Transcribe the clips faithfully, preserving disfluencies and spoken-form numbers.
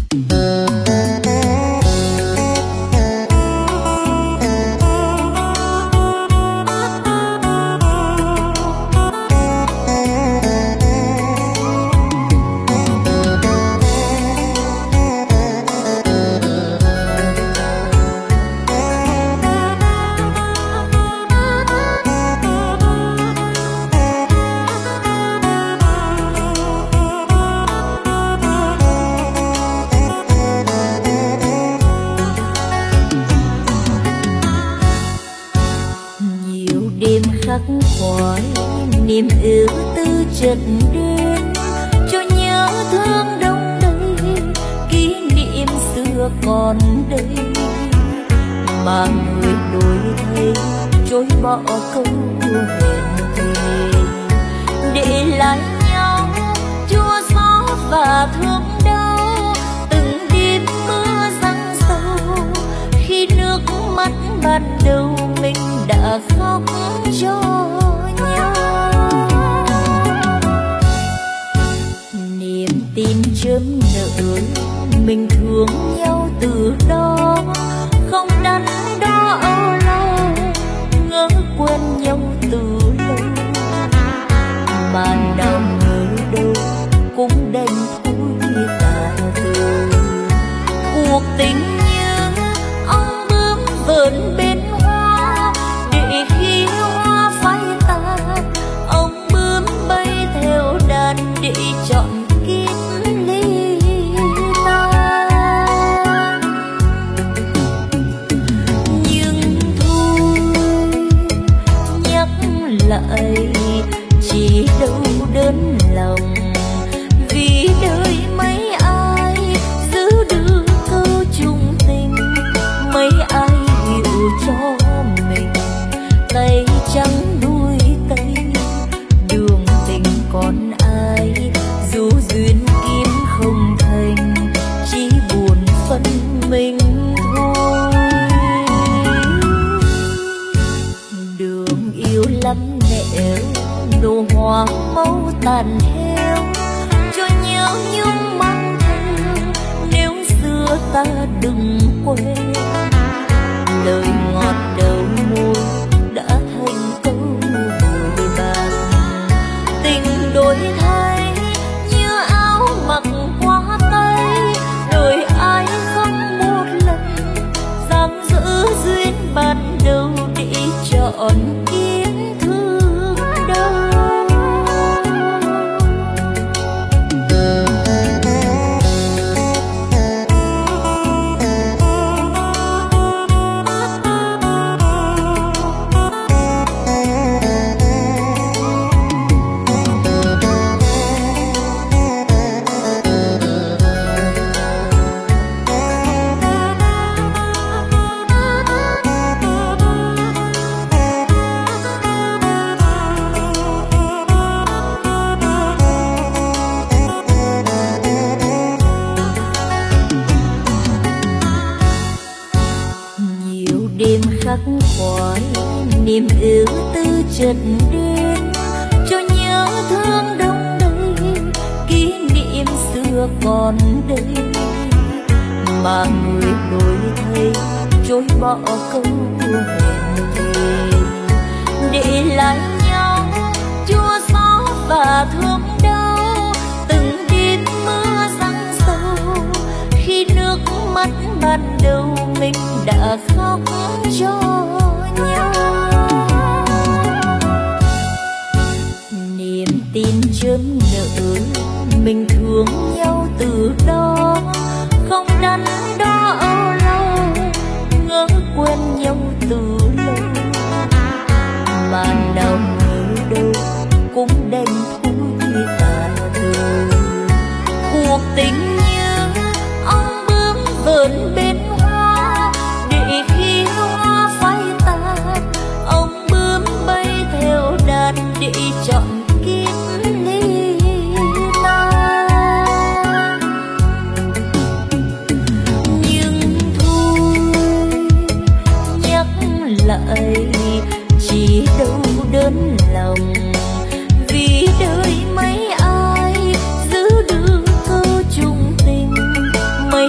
niềm ưu tư chợt đến cho nhớ thương đông đầy, kỷ niệm xưa còn đây mà người đổi thay chối bỏ câu hẹn thề, để lại nhau chua xót và thương đau từng đêm mưa giăng sâu, khi nước mắt ban đầu mình đã khóc cho nhau. Niềm tin chớm nở mình thương nhau từ đó, không đắn đo âu lo ngỡ quên nhau từ lâu, mà nào ngờ đâu cũng đành thôi cả đời. Cuộc tình như ong bướm vờn bên hoa, để khi hoa phai tàn ong bướm bay theo đàn để chọn kiếp ly tan. Nhưng thôi nhắc lại chỉ đâu đớn lòng, vì đời mấy ai giữ được câu chung tình, mấy ai hiểu cho mình tay trắng đuôi tay, đường tình còn ai dù duyên kiếm không thành, chỉ buồn phân mình thôi. Đường yêu lắm nẻo nụ hoa máu tàn heo, cho nhớ nhung mang theo nếu xưa ta đừng quên. Lời ngọt đầu môi đã thành câu bồi bàn, tình đổi thay như áo mặc qua tay, đời ai không một lần dám giữ duyên ban đầu để chọn kiếp thương đau. Khắc khoải niềm ưu tư chợt đến cho nhớ thương đông đầy, kỷ niệm xưa còn đây mà người đổi thay chối bỏ câu hẹn thề, để lại nhau chua xót và thương đau từng đêm mưa giăng sâu, khi nước mắt ban đầu mình đã khóc cho nhau. Niềm tin chớm nở mình thương nhau từ đó, không đắn đo âu lo ngỡ quên nhau từ lâu, mà nào ngờ đâu cũng đành thôi cả đời. Cuộc tình như ong bướm vờn bên hoa, để khi hoa phai tàn ong bướm bay theo đàn để chọn kiếp ly tan. Nhưng thôi nhắc lại chỉ đâu đớn lòng, vì đời mấy ai giữ được câu chung tình, mấy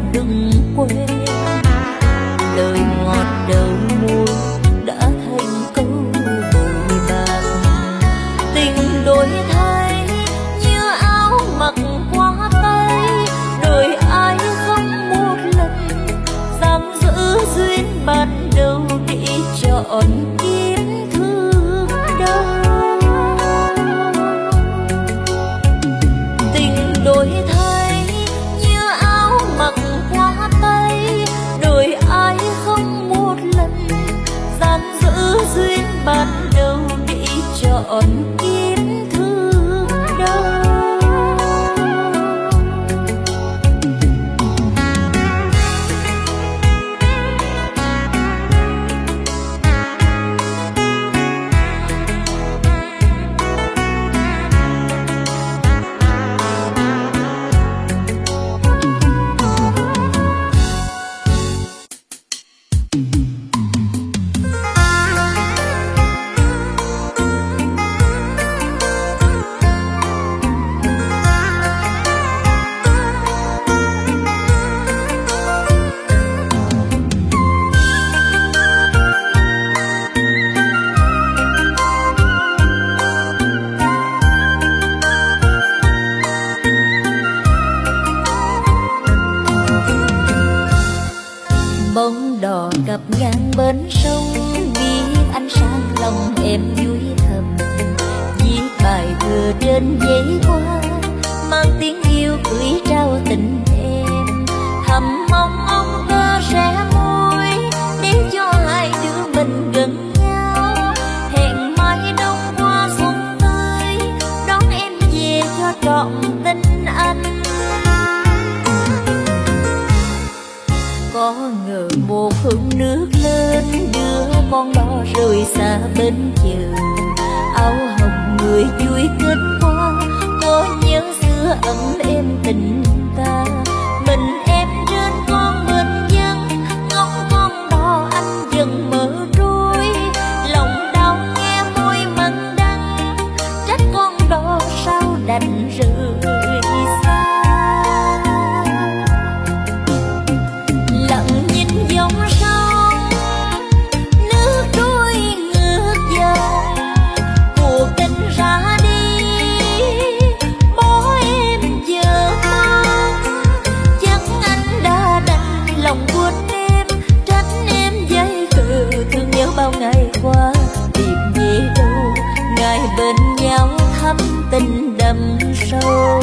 đừng quên. Lời ngọt đầu môi đã thành câu bội bạc. Tình đổi thay như áo mặc qua tay, đời ai không một lần dám giữ duyên ban đầu để chọn kiếp thương đau. Tình đổi thay như áo mặc qua tay, đời ai không một lần dám giữ duyên ban đầu để chọn kiếp thương đau. Bóng đò cập ngang bến sông, biết ánh sáng lòng em vui thầm. Viết bài thơ trên giấy hoa, mang tiếng yêu gửi trao tình em. Thầm mong ông cơ sẽ môi để cho hai đứa mình gần nhau. Hẹn mai đông qua xuân tới, đón em về cho trọn tình anh. Có ngờ một hương nước lên đưa con đó rời xa bên chờ. Áo hồng người vui kết hoa, có nhớ xưa ấm êm tình ta. Mình em trên con bên dân, ngóng con đó anh dần mở trôi. Lòng đau nghe môi mặn đắng, trách con đó sao đành rời xa. Lặng nhìn dòng sông, nước trôi ngược dòng, cuộc tình ra đi bỏ em giờ mong. Chắc anh đã đành lòng buồn em, tránh em dây khờ thương nhớ bao ngày qua. Tìm về đâu ngày bên nhau thắm tình đậm sâu.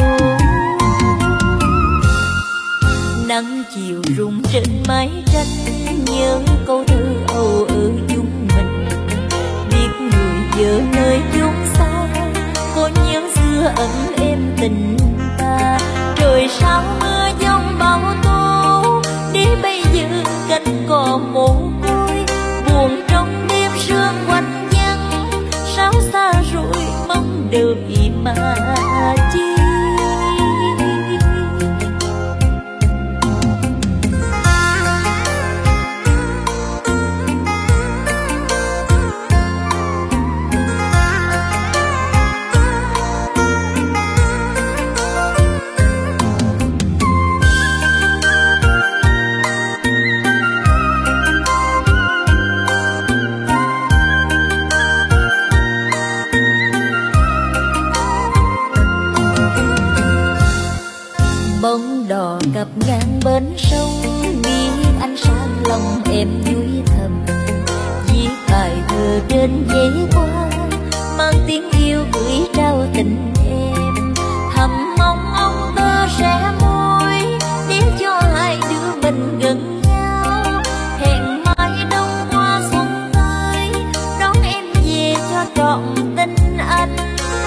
Nắng chiều rung trên mái tranh, nhớ câu thơ âu ở chúng mình. Biết người vợ nơi chốn xa, có nhớ xưa ấm êm tình ta. Trời sao mưa giông bão tố, đi bây giờ cánh cò mồ côi. Buồn trong đêm sương quanh vắng, sao xa rồi mong đợi mà chi. Bóng đò cập ngang bến sông, biết ánh sáng lòng em vui thầm. Viết bài thơ trên giấy hoa, mang tiếng yêu gửi trao tình em. Thầm mong ông tơ sẽ môi để cho hai đứa mình gần nhau. Hẹn mai đông qua xuân tới, đón em về cho trọn tình anh.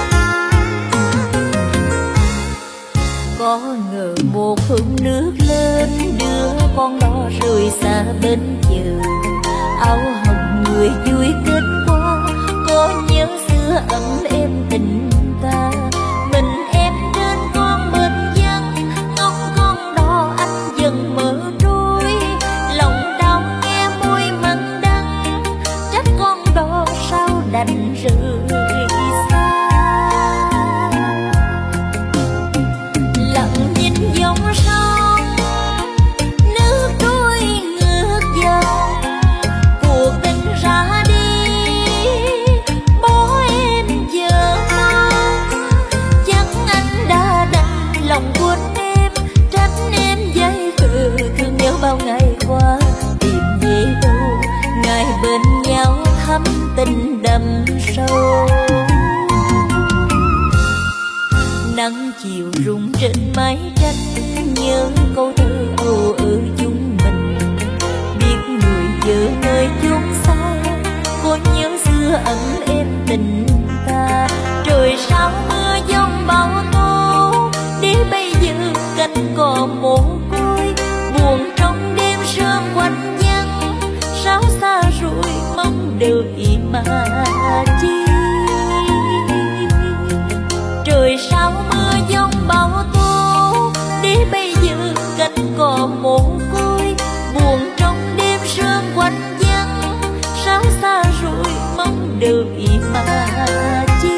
Có ngờ một hương nước lên đưa con đó rời xa bên chờ. Áo hồng người vui kết hoa, có nhớ xưa ấm êm tình ta. Mình em trên con bên dân, ngóng con đó anh dần mở trôi. Lòng đau nghe môi mặn đắng, trách con đó sao đành rời xa. Lặng nhìn dòng sông, bao ngày qua tìm về đâu, ngày bên nhau thắm tình đậm sâu. Nắng chiều rung trên mái tranh, nhớ câu thơ âu ở chúng mình. Biết người vợ nơi chốn xa, có nhớ xưa ấm êm tình ta. Trời sao mưa giông bão tố, để bây giờ cánh cò mồ côi. Buồn trong đêm sương quạnh vắng, sao xa rồi mong đợi mà chi. Trời sao mưa giông bão tố, để bây giờ cánh cò mồ côi. Buồn trong đêm sương quạnh vắng, sao xa rồi mong đợi mà chi.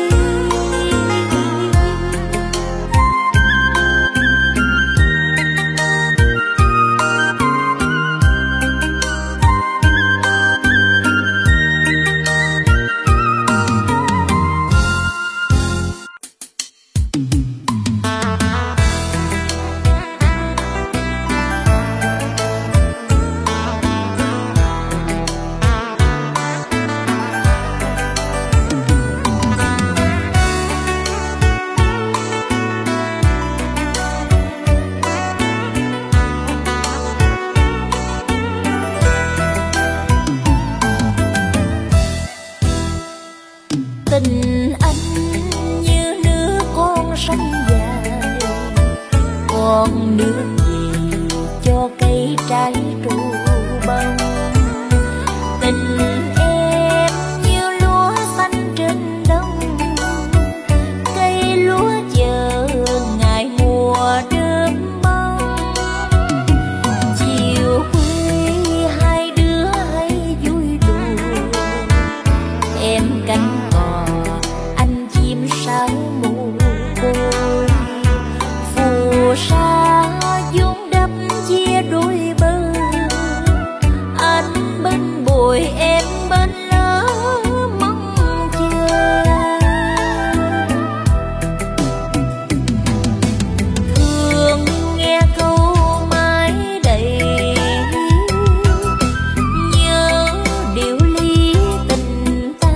Tình anh như nước con sông dài, con nước gì cho cây trái trổ bông. Tình em như lúa xanh trên đông, cây lúa chờ ngày mùa đơm bông. Chiều khuya hai đứa hay vui đùa, em cánh sao mù côi. Phù sa dung đắp chia đôi bờ, anh bên bồi em bên lỡ mong chờ. Thương nghe câu mái đầy, nhớ điều ly tình ta.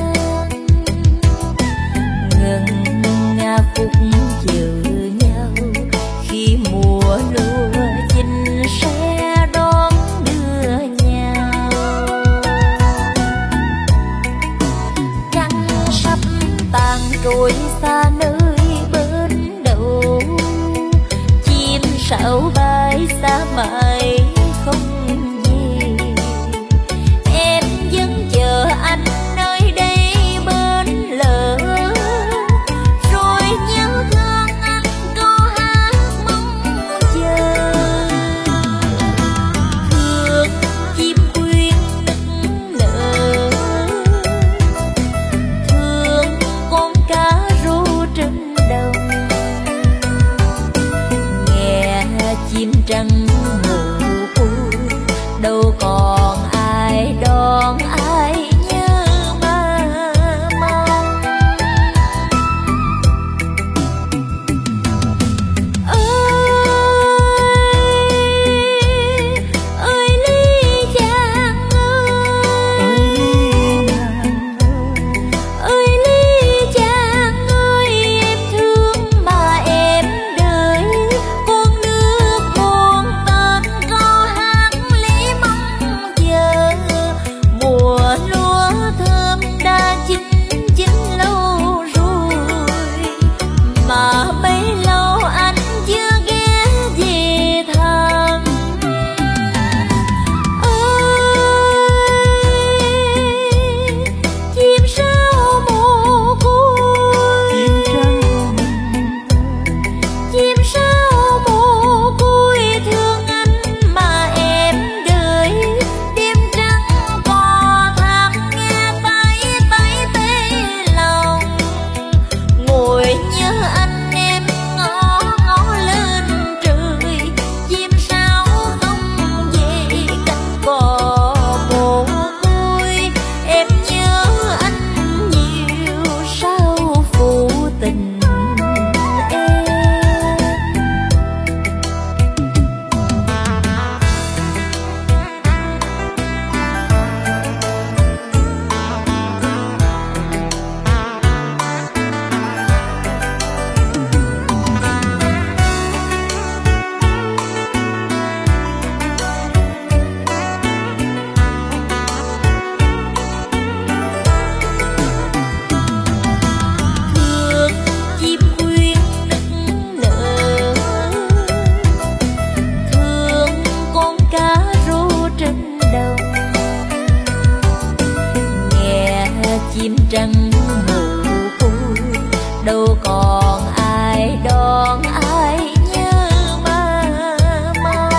Ngân nga khúc chờ nhau, khi mùa lúa chín sẽ đón đưa nhau. Trăng sắp tàn trôi xa nơi bên đầu, chim sáo bay xa mãi không về. Em vẫn chờ anh nơi đây bên lỡ, rồi nhớ thương anh câu hát mong chờ. Thương chim quyên nức nở, thương con cá rô trên đồng. Nghe chim trăng mù côi, đâu còn ai đón ai nhớ mà mong. Ơi ơi ly chàng ơi, ơi ly chàng ơi, em thương mà em đợi. Con nước buồn tên câu hát lý mong trăng mù côi, đâu còn ai đón ai nhớ mà mong.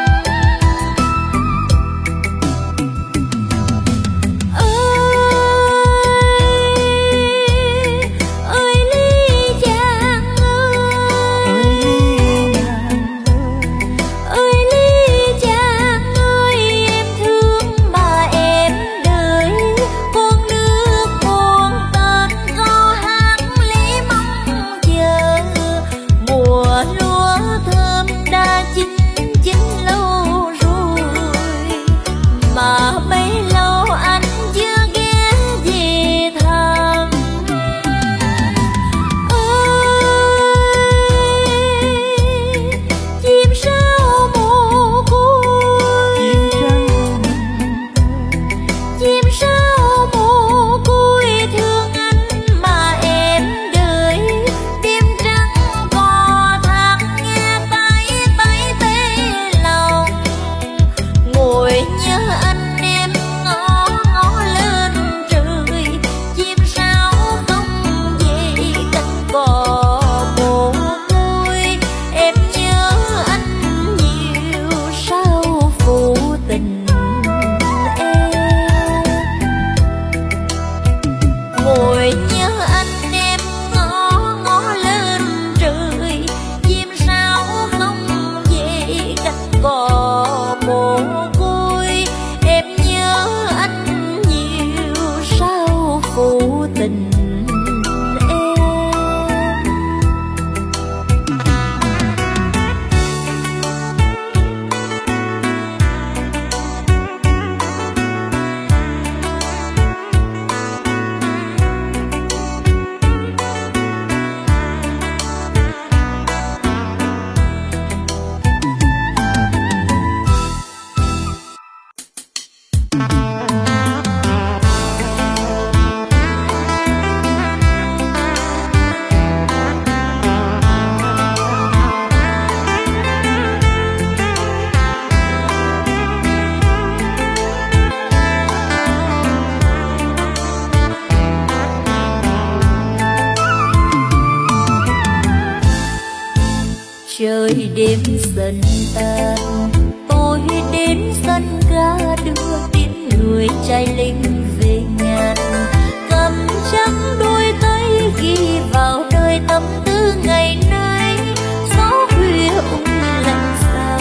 Trời đêm dần tan, tôi đến sân ga đưa tiễn người trai lính về ngàn. Cầm chắc đôi tay ghi vào đời tâm tư ngày nay. Gió khuya ung lạnh sao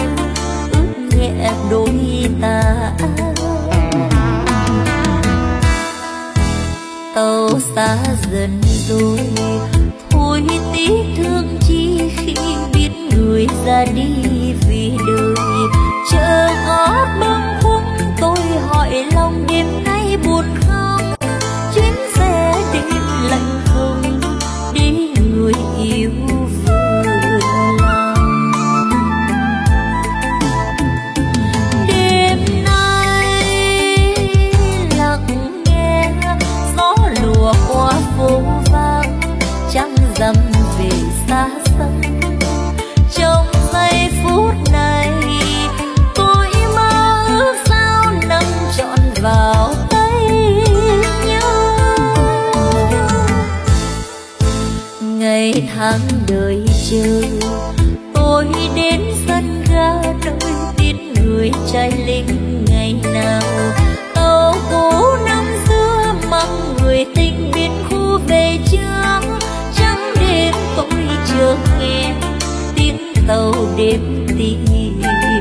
ướt nhẹ đôi ta. Tàu xa dần rồi, thôi tiếc thương chi khi biết người ra đi vì đời. Chờ gót bâng khuâng tôi hỏi lòng đêm nay buồn không. Chuyến xe đêm lạnh không đi người yêu vừa lòng. Đêm nay lặng nghe gió lùa qua phố vắng, trăng rằm về xa xăm. Trong giây phút này tôi mơ ước sao nằm trọn vào tay nhau. Ngày tháng đời chờ tôi đến sân ga đợi tiễn người trai lính ngày nào. Tàu cũ năm xưa mang người tình biên khu về chưa. Trắng đêm tôi chưa nghe tiếng tàu đêm tìm về.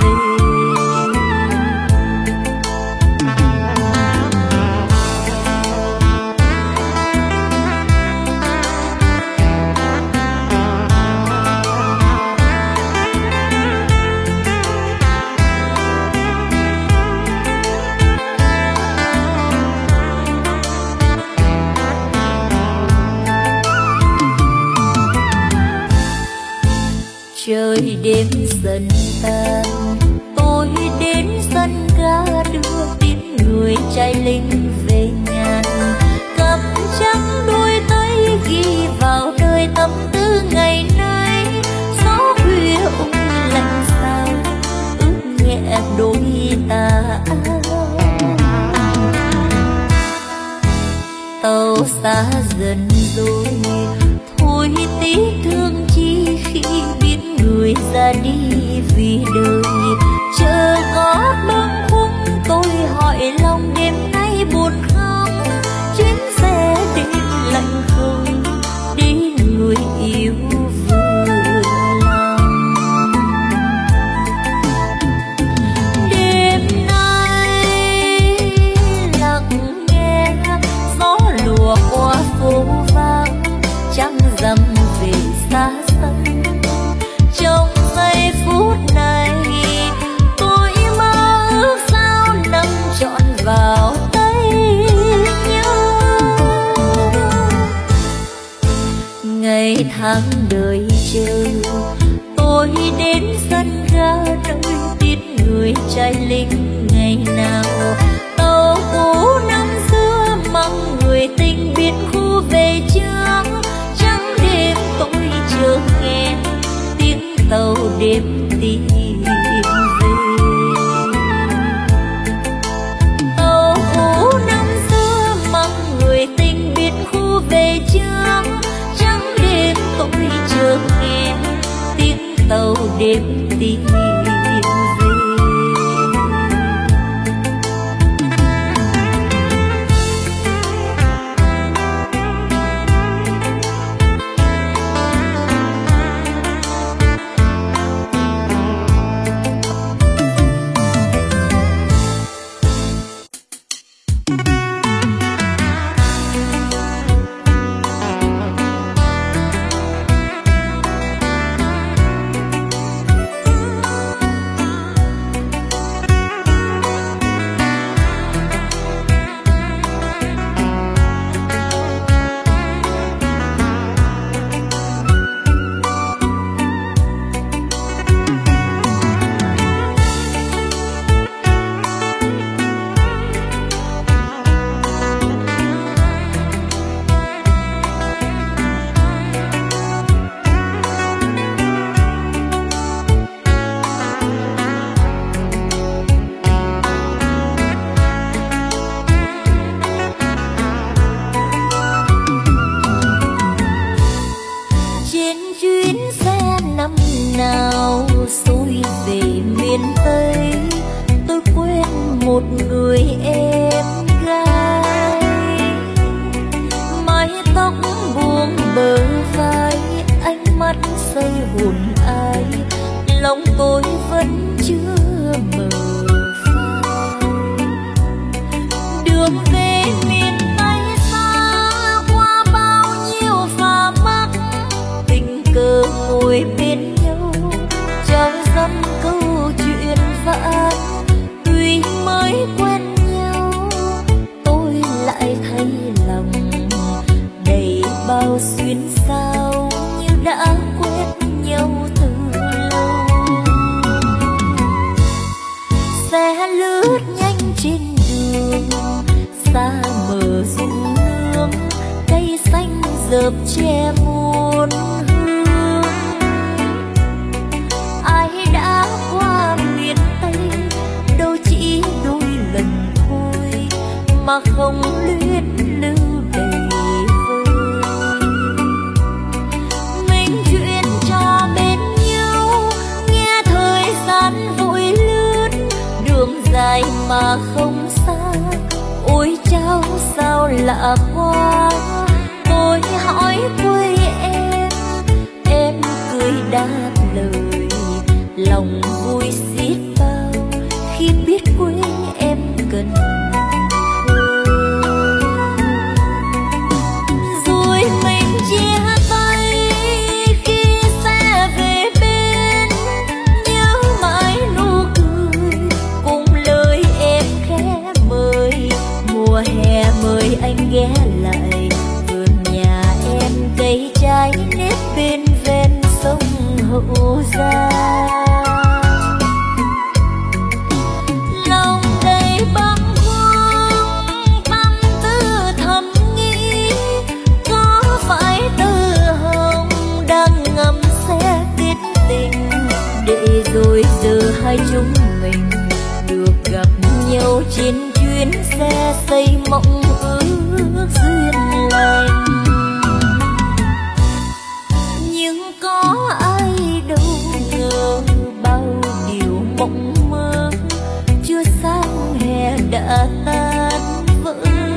Trời đêm dần tan, tôi đến sân ga đưa tiễn người trai lính về ngàn. Cầm chắc đôi tay ghi vào đời tâm tư ngày nay. Gió khuya ung lạnh sao ướt nhẹ đôi ta. tàu xa dần rồi, thôi tiếc thương chi khi biết người ra đi vì đời. Chờ có bâng khuâng tôi hỏi lòng đêm nay buồn không, chuyến xe đêm lạnh không đi người yêu vừa lòng. Đêm nay lặng nghe gió lùa qua phố vắng, trăng rằm về xa xăm. Trong giây phút này tôi mơ ước sao nằm trọn vào tay nhau. Ngày tháng đời chờ tôi đến sân ga nơi biết người trai lính ngày nào. Tàu cũ năm xưa mang người tình biệt khu về chưa, trắng đêm tôi chờ nghe tiếng tàu đêm tìm về. Tàu cũ năm xưa mang người tình biệt khu về chưa, trắng đêm tôi chờ nghe tiếng tàu đêm tìm về. rồi giờ hai chúng mình được gặp nhau trên chuyến chuyến xe xây mộng ước duyên lành. Nhưng có ai đâu ngờ bao điều mộng mơ chưa sang hè đã tan vỡ.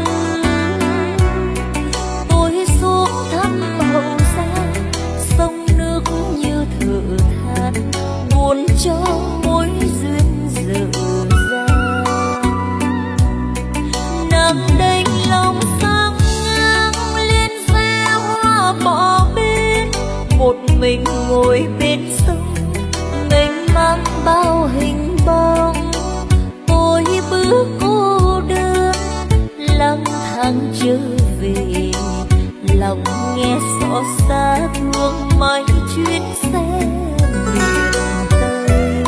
Tôi xuống thăm Hậu Giang, sông nước như thở than buồn cho mối duyên dở dang. Nắng đánh lòng sang ngang liên xe hoa bỏ bên, một mình ngồi bên sông mênh mang bao hình bóng. Tôi bước cô đơn lang thang trở về, lòng nghe xót xa thương mãi chuyến xe miền Tây.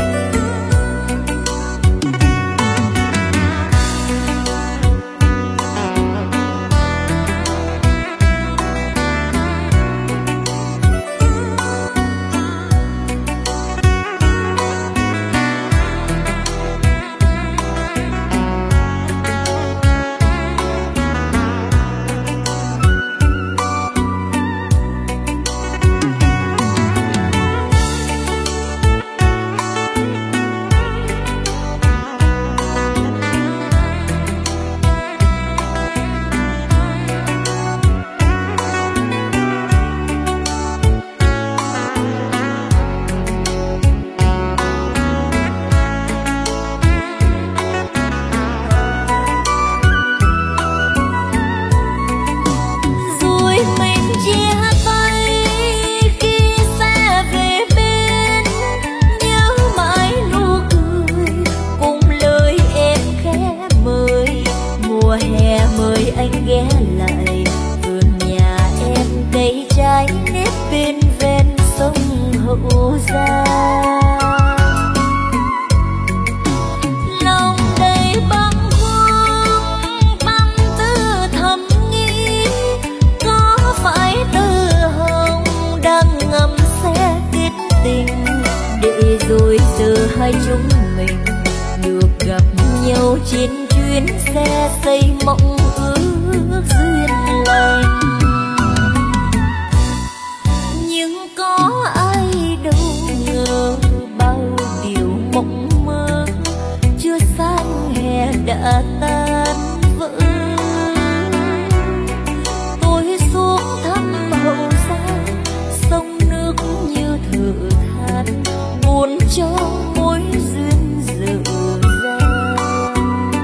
Hai chúng mình được gặp nhau trên chuyến xe xây mộng ước duyên lành. Nhưng có ai đâu ngờ bao điều mộng mơ chưa sang hè đã tan vỡ. Tôi xuống thăm Hậu Giang, sông nước như thở than buồn cho mối duyên dở dang.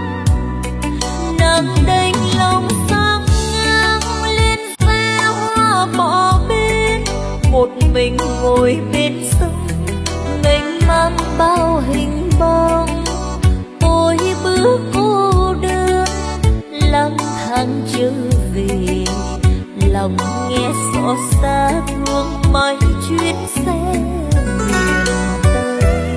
Nắng đánh lòng sang ngang liên xe hoa bỏ bên, một mình ngồi bên sông mênh mang bao hình bóng. Tôi bước cô đơn lang thang trở về, lòng nghe xót xa thương mãi chuyến xe miền Tây.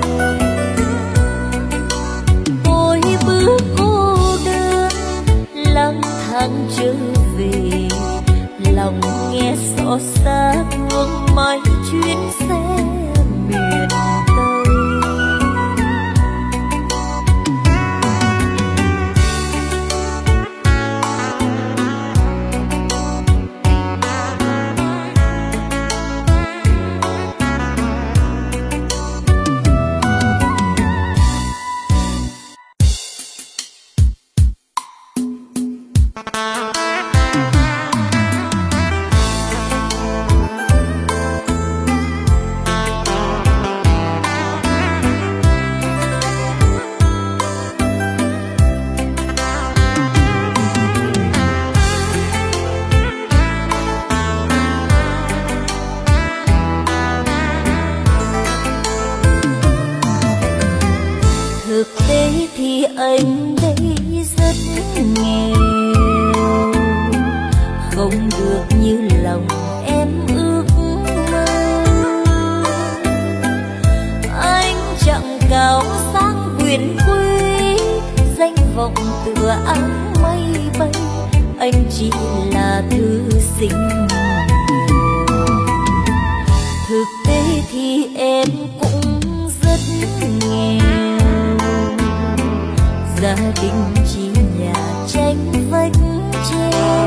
Tôi bước cô đơn lang thang trở về, lòng nghe xót xa thương mãi chuyến xe miền Tây. Anh đây rất nghèo, không được như lòng em ước mơ. Anh chẳng cao sang quyền quý, danh vọng tựa áng mây bay. Anh chỉ là thư sinh. Thực tế thì em cũng rất nghèo, gia đình chỉ nhà tranh vách tre.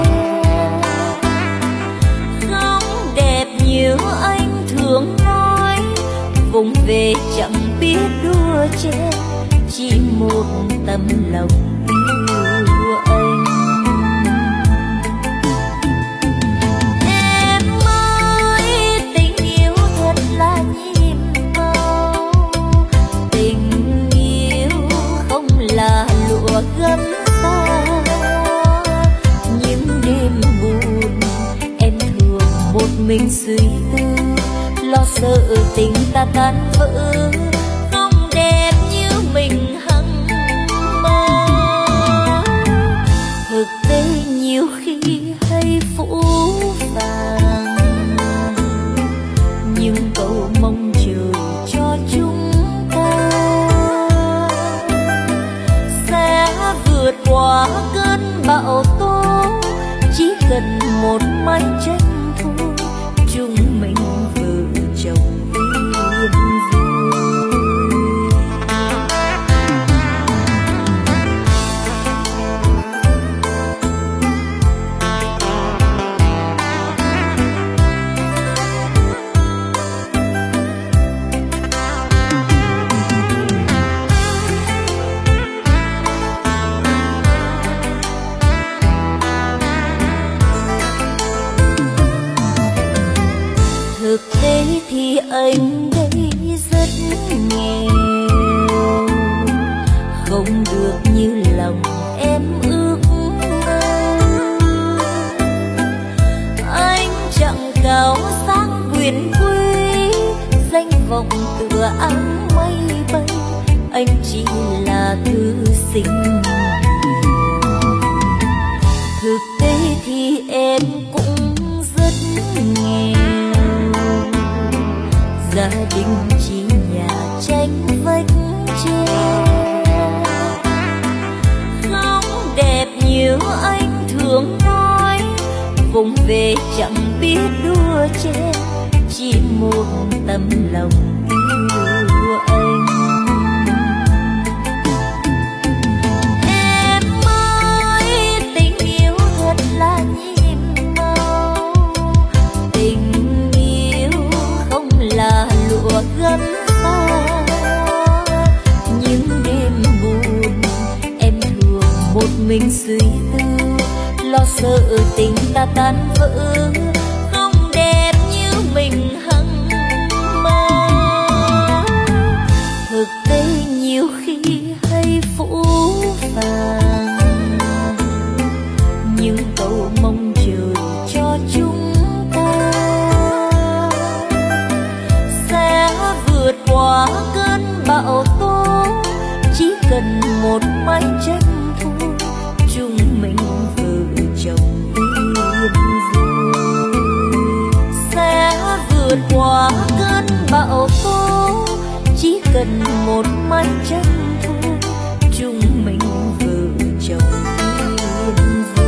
Không đẹp như anh thường nói, vùng về chẳng biết đua chen, chỉ một tấm lòng yêu anh. Em ơi, tình yêu thật là nhiệm màu, tình yêu không là lụa gấm xa. Những đêm buồn em thường một mình suy tư, lo sợ tình ta tan vỡ, không đẹp như mình hằng mơ. Thực tế nhiều khi hay phũ phàng, nhưng cầu mong trời cho chúng ta sẽ vượt qua cơn bão tố. Chỉ cần một mái tranh thôi, chúng mình vợ chồng yên vui. Thực tế thì anh đây rất nghèo, không được như lòng em ước mơ. Anh chẳng cao sang quyền quý, danh vọng tựa áng mây bay, anh chỉ là thư sinh. Thực tế thì em cũng rất nghèo, gia đình chỉ nhà tranh vách tre. Không đẹp như anh thường nói, vùng về chẳng biết đua chen, chỉ một tấm lòng yêu anh. Em ơi, tình yêu thật là nhiệm màu, tình yêu không là lụa gấm xa. Những đêm buồn em thường một mình suy tư, lo sợ tình ta tan vỡ, không đẹp như mình hằng mơ. Thực tế nhiều khi hay phũ phàng, nhưng cầu mong trời cho chúng ta sẽ vượt qua cơn bão tố. Chỉ cần một mái tranh thôi, chúng mình vợ chồng yên vui. Sẽ vượt qua cơn bão tố, chỉ cần một mái tranh thôi, chúng mình vợ chồng yên vui.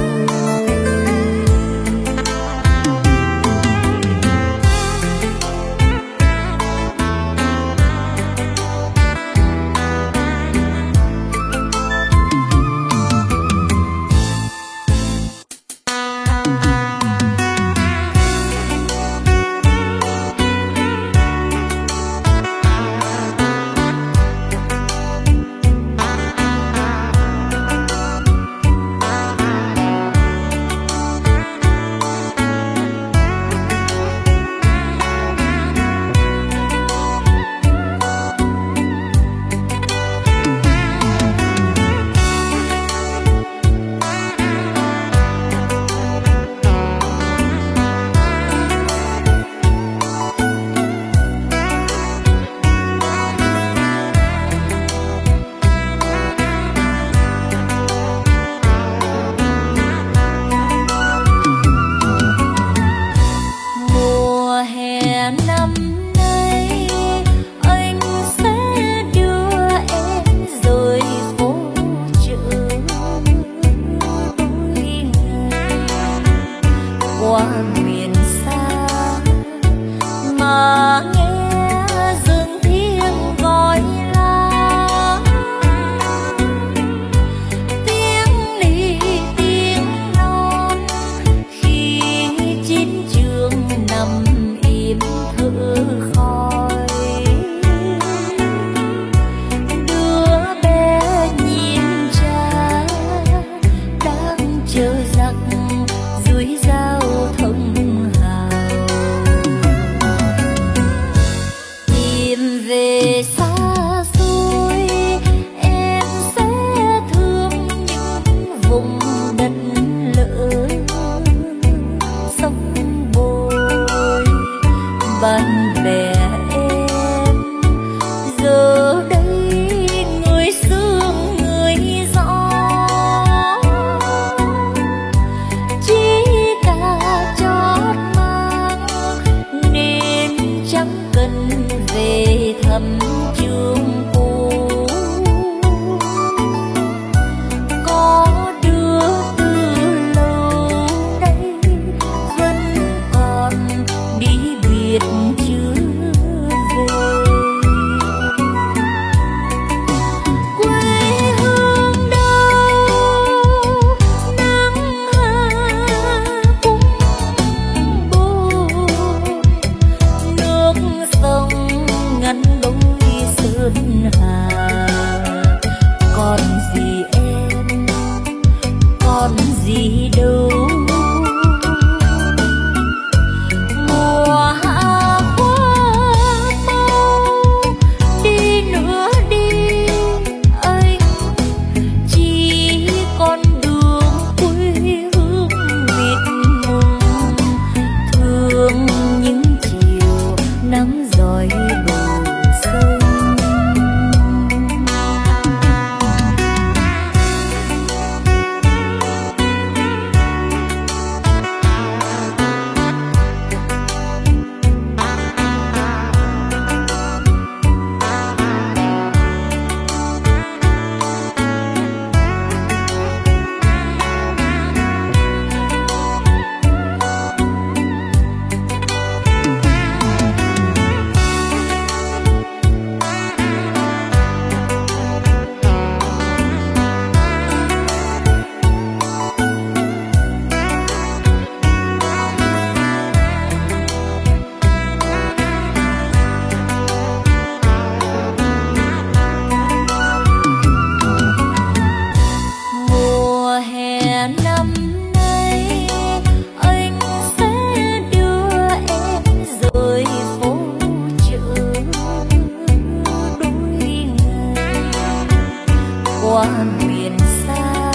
qua miền xa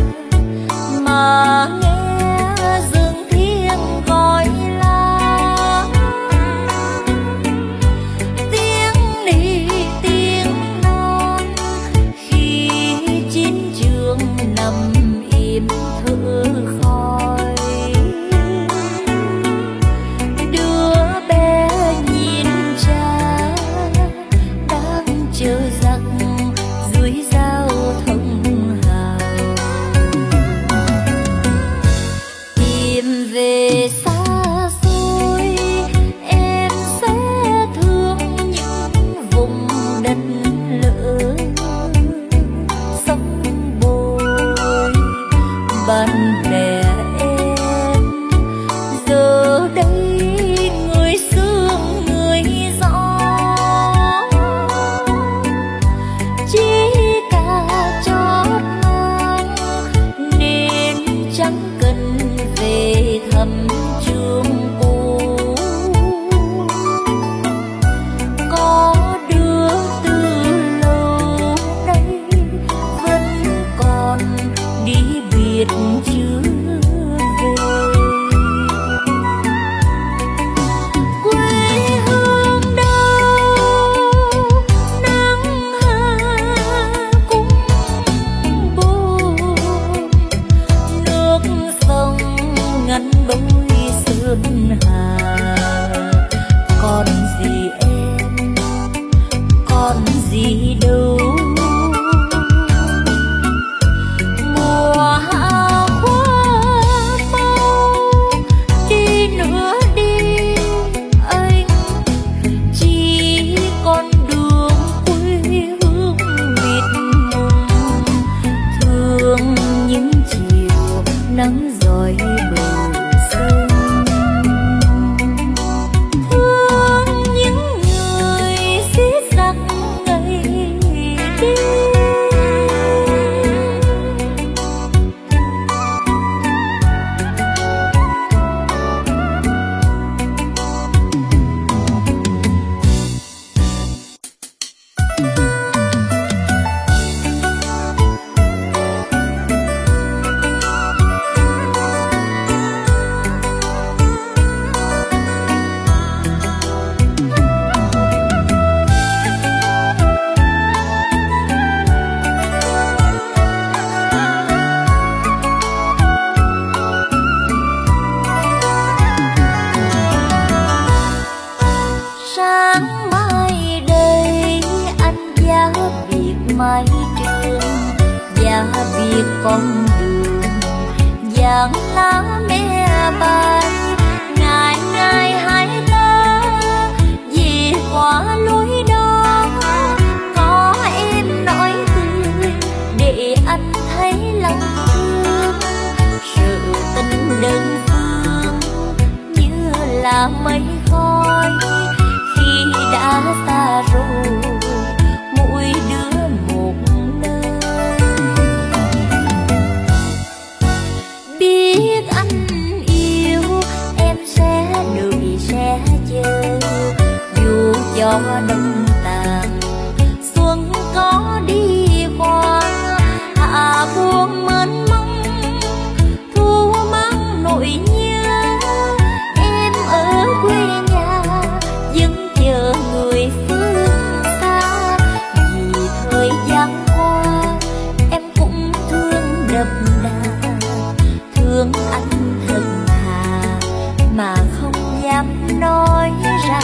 mà nghe dương thiên gọi la, tiếng đi tiếng non khi chiến trường nằm im thở khói. Đứa bé nhìn cha đang chờ giặc dưới giao thông hào, tìm về xa xôi em sẽ thương những vùng đất lỡ sông bồi. Bạn bè em giờ đây người sương người gió, chỉ cả chót ngang nên chẳng cần về thăm trường cũ. Có đứa từ lâu nay vẫn còn đi biệt chưa về. Quê hương đâu nắng hà cũng buồn, nước sông ngăn đôi sơn hà. Còn gì em, còn gì đâu, mùa hạ quá mau đi nữa đi anh, chỉ con đường quê hương mịt mùng. Thương những chiều nắng dọi bờ sông, thương những người xiết giặc ngày đêm. Sáng mai đây anh giá biệt mái trường, giá biệt con đường giang lá mẹ bay. Ngày ngày hai ta về qua lối đó, có em nói cười để anh thấy lòng thương. Sự tình đơn phương như là mây khói khi đã xa rồi mỗi đứa một nơi. Biết anh yêu em sẽ đợi sẽ chờ, dù cho đông tàn xuân có đi qua. Hạ buông mênh mông thu mang nỗi nhớ, em ở quê nhà vẫn chờ người phương xa. Vì thời gian qua em cũng thương đậm đà, thương anh thật thà mà không dám nói ra.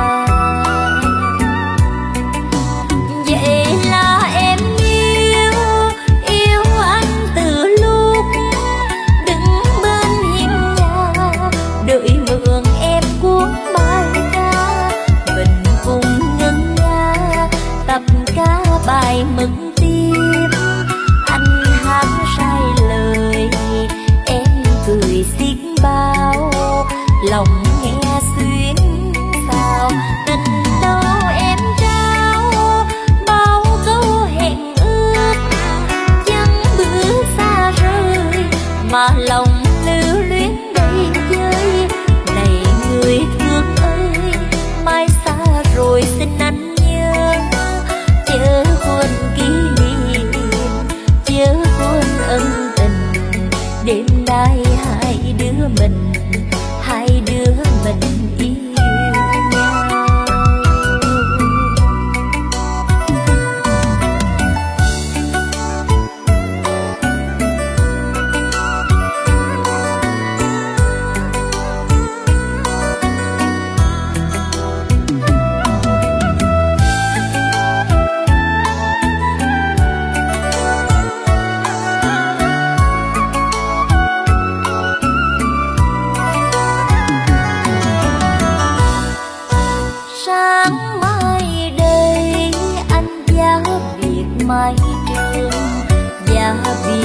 Vậy là em yêu, yêu anh từ lúc đứng bên hiên nhà, đợi mượn em cuốn bài ca. Mình cùng ngân nga tập ca bài mừng tim, anh hát sai lời em cười xiết bao. Lòng nghe xuyến sao tình đâu em trao, bao câu hẹn ước chẳng bước xa rời, mà lòng lưu luyến đầy vơi. Này người thương ơi, mai xa rồi xin anh nhớ, chớ quên kỷ niệm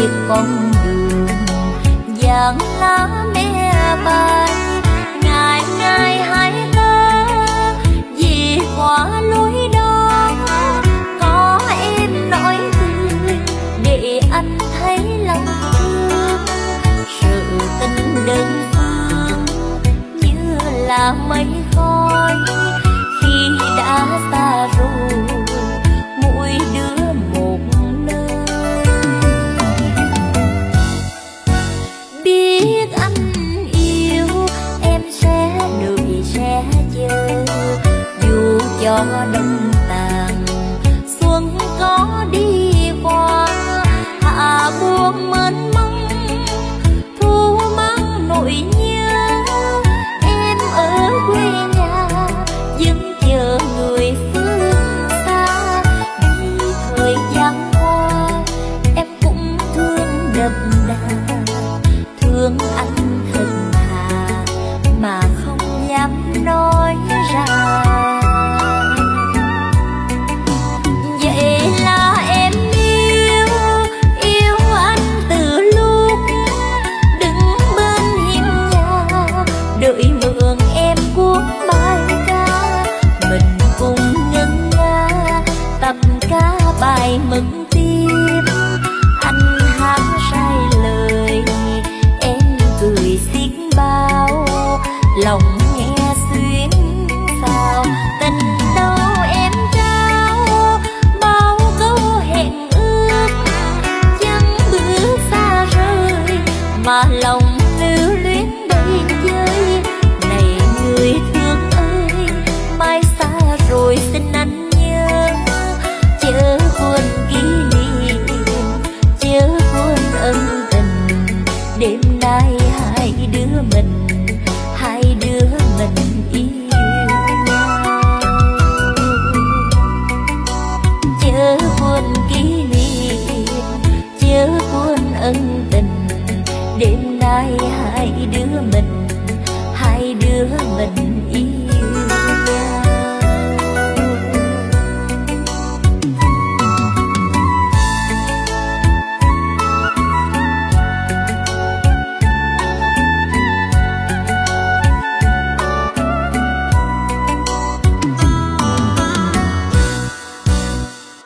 con đường vàng lá mẹ bay, ngày ngày hãy ta về qua lối đó có em nói cười để anh thấy lòng thương. Sự tình đơn phương như là mây khói khi đã xa rồi mỗi đứa một nơi. Biết anh yêu em sẽ đợi sẽ chờ, dù cho đông tàn xuân có đi qua, hạ buông mênh mông thu mang nỗi nhớ. Em ở quê nhà vẫn chờ người phương xa, vì thời gian qua em cũng thương đậm đà, thương anh thật thà mà không dám nói ra. Vậy là em yêu, yêu anh từ lúc đứng bên hiên nhà, đợi mượn em cuốn bài ca, mình cùng ngân nga tập ca bài mừng tim. Anh hát sai lời em cười xiết bao, lòng nghe xuyến sao tình đâu em trao bao câu hẹn ước. Chân bước xa rời mà lòng lưu luyến đầy vơi. Này người thương ơi, mai xa rồi xin anh nhớ, chớ quên kỷ niệm, chớ quên ân tình đêm